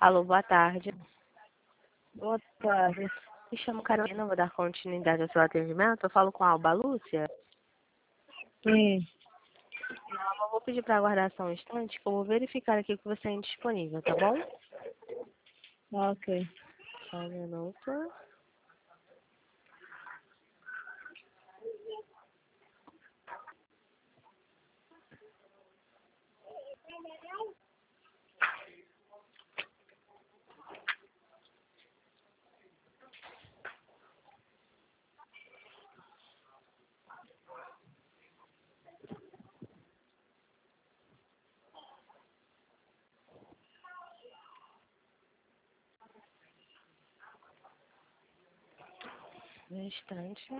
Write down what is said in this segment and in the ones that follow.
Alô, boa tarde. Boa tarde. Me chamo Carolina, vou dar continuidade ao seu atendimento. Eu falo com a Alba Lúcia. Sim, Eu vou pedir para aguardar só um instante, que eu vou verificar aqui que você é indisponível, tá bom? ok. Só um minuto. Um instante.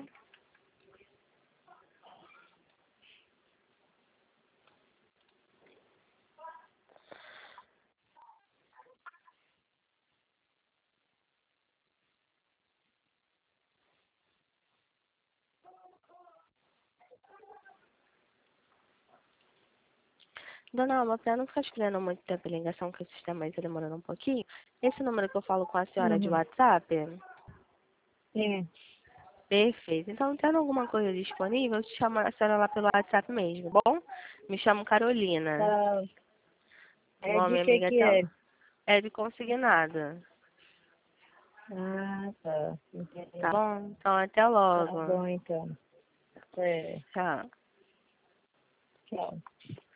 Dona Alba, para não ficar escolhendo muito tempo a ligação, que o sistema está demorando um pouquinho, esse número que eu falo com a senhora é de Uhum. WhatsApp? Sim, Perfeito. Então, tendo alguma coisa disponível, eu te chamo a senhora lá pelo WhatsApp mesmo, bom? Me chamo Carolina. tá. Igual É a de minha amiga que até é? é de consignada. Ah, tá. Tá Entendi. bom? Então, até Tá logo. bom, então. É, Tchau. tchau.